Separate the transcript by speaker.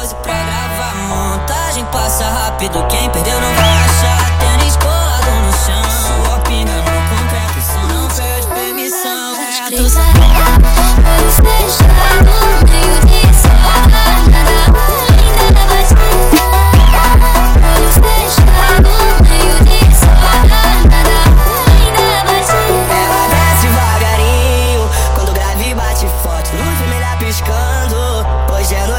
Speaker 1: pose pra gravar. Montagem passa rápido, quem perdeu não vai achar. Tênis colado no chão, sua pinga no concreto, só não pede permissão.
Speaker 2: Olhos fechados, no meio de sol, nada ainda vai ser. Olhos fechados, no meio de sol, nada ainda vai ser.
Speaker 1: Ela desce devagarinho, quando o grave bate forte, luz vermelha piscando. Hoje é noite